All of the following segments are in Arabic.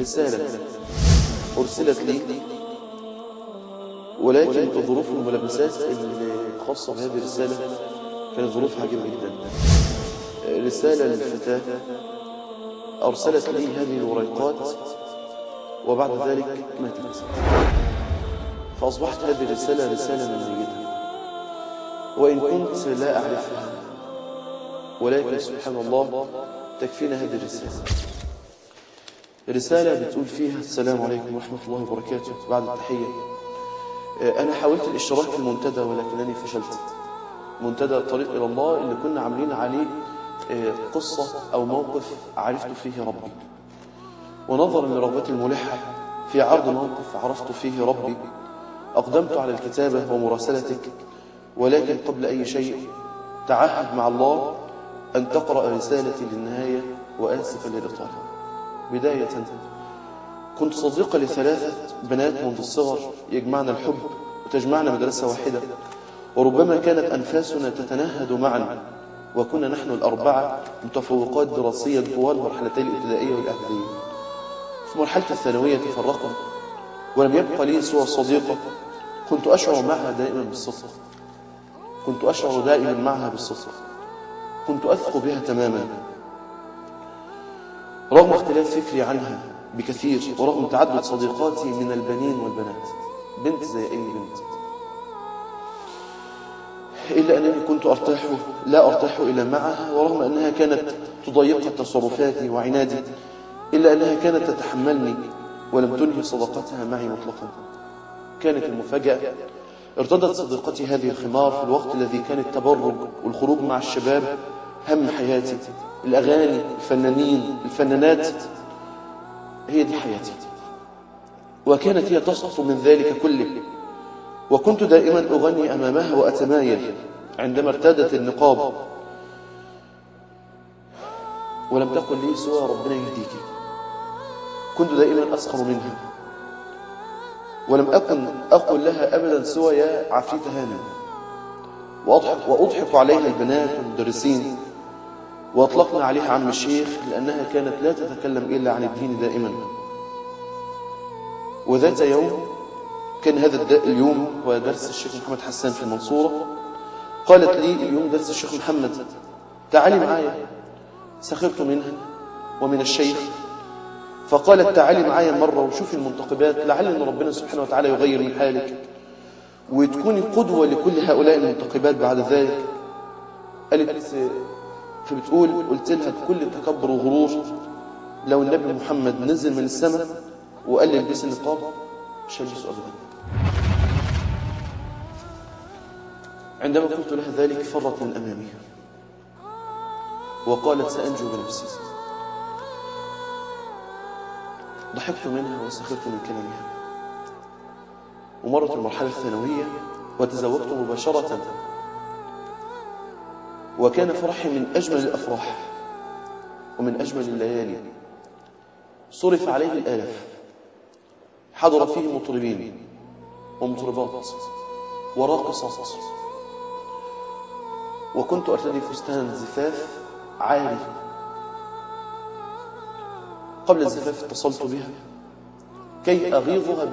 رسالة أرسلت لي، ولكن الظروف والملابسات الخاصة بهذه الرسالة كانت ظروف عجيبة جدا. رسالة للفتاة أرسلت لي هذه الوريقات وبعد ذلك ماتت، فأصبحت هذه الرسالة رسالة من ميتة، وإن كنت لا أعرفها، ولكن سبحان الله تكفينا هذه الرسالة. رسالة بتقول فيها: السلام عليكم ورحمة الله وبركاته. بعد التحية، أنا حاولت الاشتراك في المنتدى ولكنني فشلت. منتدى الطريق إلى الله اللي كنا عاملين عليه قصة أو موقف عرفت فيه ربي، ونظرا لرغبتي الملحة في عرض موقف عرفت فيه ربي أقدمت على الكتابة ومراسلتك، ولكن قبل أي شيء تعهد مع الله أن تقرأ رسالتي للنهاية، وآسفا للإطالة. بداية، كنت صديقة ل3 بنات منذ الصغر يجمعنا الحب وتجمعنا مدرسة واحدة، وربما كانت أنفاسنا تتنهد معا، وكنا نحن ال4 متفوقات دراسيا طوال مرحلتي الابتدائية والإعدادية. في مرحلة الثانوية تفرقنا، ولم يبقى لي سوى صديقة كنت أشعر معها دائما بالصدق، كنت أشعر دائما معها بالصدق، كنت أثق بها تماما رغم اختلاف فكري عنها بكثير، ورغم تعدد صديقاتي من البنين والبنات، بنت زي أي بنت، إلا أنني كنت لا أرتاح إلا معها، ورغم أنها كانت تضيق تصرفاتي وعنادي، إلا أنها كانت تتحملني ولم تنهي صداقتها معي مطلقا. كانت المفاجأة، ارتدت صديقتي هذه الخمار في الوقت الذي كان التبرج والخروج مع الشباب هم حياتي. الأغاني، الفنانين، الفنانات، هي دي حياتي، وكانت هي تسقط من ذلك كله، وكنت دائما أغني أمامها وأتمايل عندما ارتدت النقاب، ولم تقل لي سوى ربنا يهديك. كنت دائما أسخر منها، ولم أكن أقول لها أبدا سوى يا عفريت هانم، وأضحك عليها البنات والمدرسين، وأطلقنا عليها عم الشيخ، لأنها كانت لا تتكلم إلا عن الدين دائما. وذات يوم، كان هذا اليوم هو درس الشيخ محمد حسان في المنصورة، قالت لي اليوم درس الشيخ محمد، تعالي معايا. سخرت منها ومن الشيخ، فقالت تعالي معايا مرة وشوفي المنتقبات، لعل أن ربنا سبحانه وتعالى يغير من حالك وتكوني قدوة لكل هؤلاء المنتقبات بعد ذلك. قالت، فبتقول قلت لها بكل تكبر وغرور: لو النبي محمد نزل من السماء وقال لي البسي النقاب مش هلبسه أبدا. عندما قلت لها ذلك فرت من أمامي وقالت سأنجو بنفسي. ضحكت منها وسخرت من كلامها، ومرت المرحلة الثانوية وتزوجت مباشرة، وكان فرحي من أجمل الأفراح ومن أجمل الليالي. صرف عليه الآلاف، حضر فيه مطربين ومطربات وراقصات، وكنت أرتدي فستان زفاف عالي. قبل الزفاف اتصلت بها كي أغيظها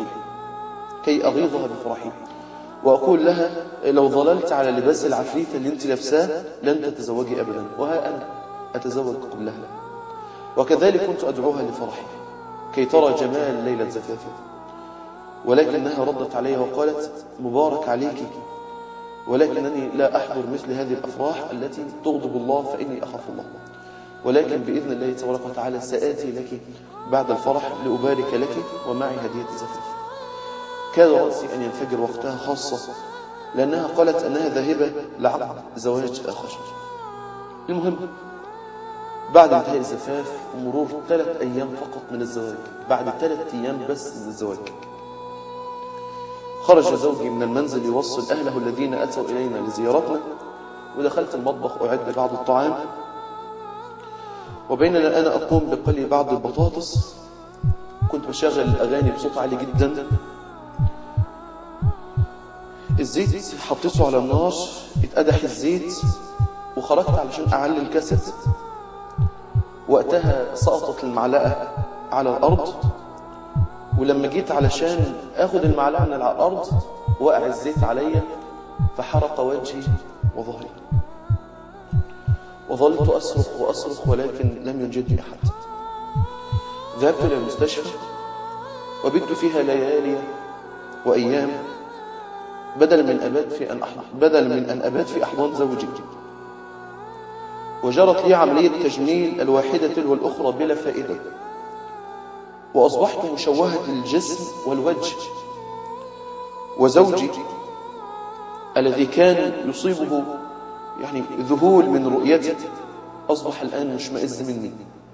بفرحي، وأقول لها لو ظللت على لباس العفريت اللي انت لابساه لن تتزوجي أبدا، وها أنا أتزوج قبلها. وكذلك كنت أدعوها لفرحي كي ترى جمال ليلة زفافي، ولكنها ردت علي وقالت مبارك عليك، ولكنني لا أحضر مثل هذه الأفراح التي تغضب الله، فإني أخاف الله، ولكن بإذن الله تبارك وتعالى سآتي لك بعد الفرح لأبارك لك ومعي هدية زفاف. كاد رأسي أن ينفجر وقتها، خاصة لأنها قالت أنها ذاهبة لعقد زواج آخر. المهم، بعد انتهاء الزفاف ومرور 3 أيام فقط من الزواج، بعد 3 أيام بس من الزواج، خرج زوجي من المنزل يوصل أهله الذين أتوا إلينا لزيارتنا، ودخلت المطبخ أعد بعض الطعام، وبينما أنا أقوم بقلي بعض البطاطس كنت بشغل الأغاني بصوت عالي جدا. الزيت حطيته على النار، اتقدح الزيت، وخرجت علشان أعلي الكاسيت. وقتها سقطت المعلقة على الأرض، ولما جيت علشان أخذ المعلقة من على الأرض وقع الزيت عليا فحرق وجهي وظهري، وظلت أصرخ وأصرخ ولكن لم ينجدني أحد. ذهبت إلى المستشفى وبت فيها ليالي وأيام بدل من أن أبات في أحضان زوجي. وجرت لي عملية تجميل الواحدة تلو الأخرى بلا فائدة، وأصبحت مشوهة الجسم والوجه. وزوجي الذي كان يصيبه ذهول من رؤيتي أصبح الآن مشمئز مني.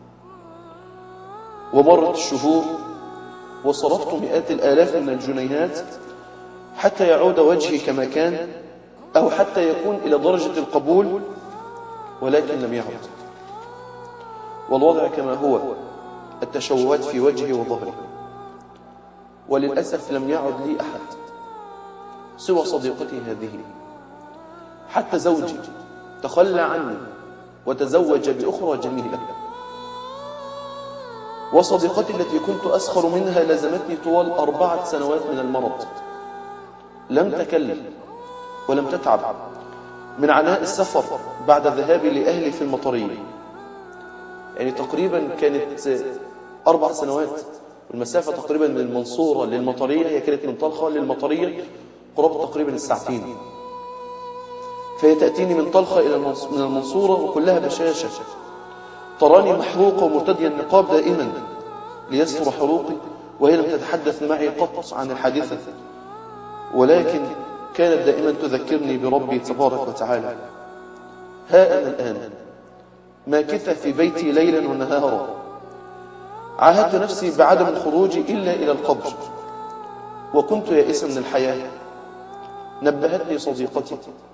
ومرت الشهور وصرفت مئات الآلاف من الجنيهات حتى يعود وجهي كما كان، أو حتى يكون إلى درجة القبول، ولكن لم يعد، والوضع كما هو، التشوهات في وجهي وظهري. وللأسف لم يعد لي أحد سوى صديقتي هذه. حتى زوجي تخلى عني وتزوج بأخرى جميلة. وصديقتي التي كنت أسخر منها لزمتني طوال 4 سنوات من المرض، لم تكلم ولم تتعب من عناء السفر بعد ذهابي لأهلي في المطرية. تقريبا كانت 4 سنوات، والمسافة تقريبا من المنصورة للمطرية، هي كانت من طلخة للمطرية قرابة تقريبا 2 ساعتين. فهي تأتيني من طلخة إلى من المنصورة وكلها بشاشة، تراني محروقة ومرتدية النقاب دائما ليستر حروقي، وهي لم تتحدث معي قط عن الحادثة، ولكن كانت دائما تذكرني بربي تبارك وتعالى. ها أنا الآن ماكثة في بيتي ليلا ونهارا، عاهدت نفسي بعدم الخروج إلا إلى القبر، وكنت يائسا من الحياة. نبهتني صديقتي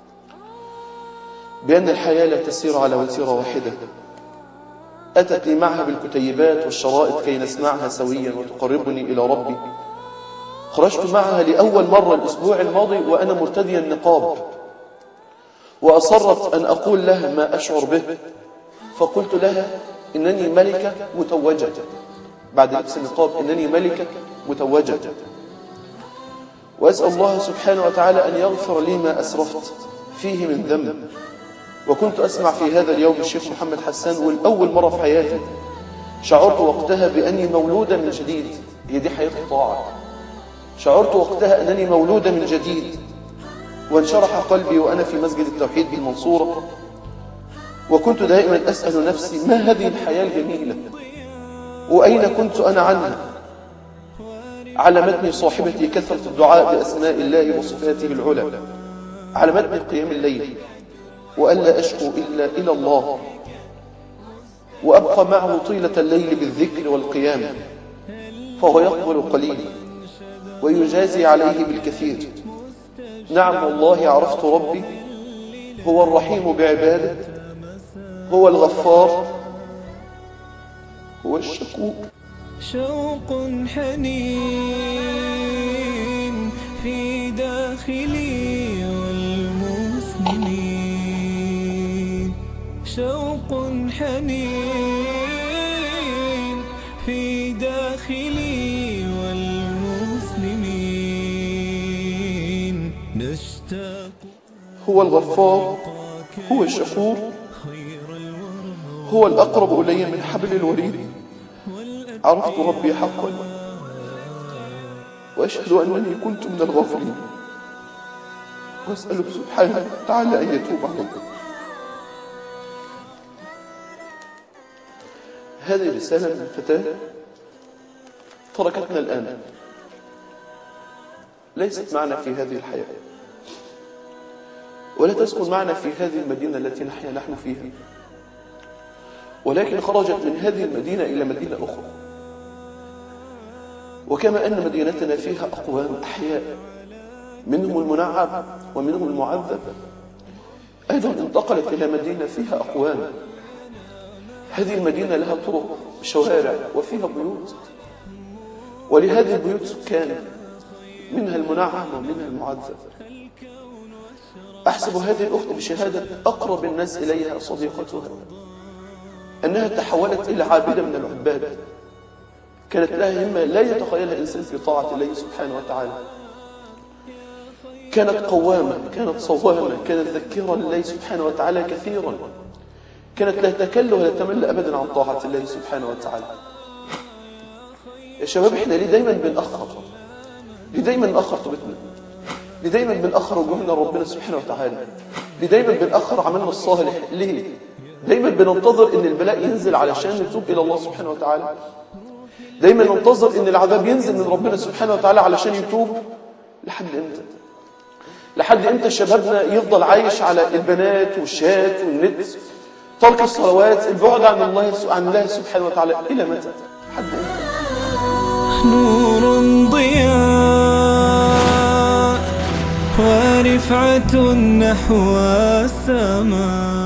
بأن الحياة لا تسير على وتيرة واحدة. أتت لي معها بالكتيبات والشرائط كي نسمعها سويا وتقربني إلى ربي. خرجت معها لأول مرة الأسبوع الماضي وأنا مرتديا النقاب، وأصرت أن أقول لها ما أشعر به، فقلت لها إنني ملكة متوجة بعد لبس النقاب، إنني ملكة متوجة، وأسأل الله سبحانه وتعالى أن يغفر لي ما أسرفت فيه من ذنب. وكنت أسمع في هذا اليوم الشيخ محمد حسان، والأول مرة في حياتي شعرت وقتها بأني مولودة من جديد. هي دي حياة الطاعة. شعرت وقتها أنني مولودة من جديد، وانشرح قلبي وأنا في مسجد التوحيد بالمنصورة. وكنت دائما أسأل نفسي ما هذه الحياة الجميلة، وأين كنت أنا عنها؟ علمتني صاحبتي كثرة الدعاء بأسماء الله وصفاته العلى، علمتني قيام الليل وألا أشكو إلا إلى الله، وأبقى معه طيلة الليل بالذكر والقيام، فهو يقبل قليل ويجازي عليه بالكثير. نعم والله عرفت ربي هو الرحيم بعباده، هو الغفار، هو الشكور. شوق حنين في داخلي والمسلمين، شوق حنين في داخلي والمسلمين، نشتاق. هو الغفار، هو الشكور، هو الأقرب إلي من حبل الوريد. عرفت ربي حقا، وأشهد أنني كنت من الغافلين، وأسأله سبحانه وتعالى أن يتوب علي. هذه رسالة من فتاة تركتنا الآن، ليست معنا في هذه الحياة، ولا تسكن معنا في هذه المدينة التي نحيا نحن فيها، ولكن خرجت من هذه المدينة إلى مدينة أخرى. وكما أن مدينتنا فيها أقوام أحياء، منهم المنعم ومنهم المعذب، أيضا انتقلت إلى مدينة فيها أقوام. هذه المدينة لها طرق شوارع وفيها بيوت، ولهذه البيوت سكان، منها المنعم ومنها المعذب. أحسب هذه الأخت بشهادة أقرب الناس إليها صديقتها أنها تحولت إلى عابدة من العباد، كانت لها همة لا يتخيلها إنسان في طاعة الله سبحانه وتعالى. كانت قوامة، كانت صوامة، كانت ذكيرة لله سبحانه وتعالى كثيرا، كانت لا تكل ولا تمل أبدا عن طاعة الله سبحانه وتعالى. يا شباب احنا ليه دايما بنأخر؟ ليه دايما نأخر توبتنا؟ ليه دايما بنأخر رجوعنا لربنا سبحانه وتعالى؟ ليه دايما بنأخر عملنا الصالح؟ ليه دايما بننتظر ان البلاء ينزل علشان نتوب الى الله سبحانه وتعالى؟ دايما ننتظر ان العذاب ينزل من ربنا سبحانه وتعالى علشان يتوب؟ لحد امتى؟ لحد امتى شبابنا يفضل عايش على البنات والشات والنت، ترك الصلوات، البعد عن الله سبحانه وتعالى؟ الى متى؟ لحد امتى؟ نور ضياء ورفعة نحو السماء.